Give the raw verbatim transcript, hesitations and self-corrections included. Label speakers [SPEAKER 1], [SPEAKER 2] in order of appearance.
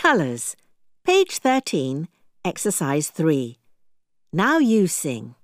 [SPEAKER 1] Colours. Page thirteen, Exercise three. Now you sing.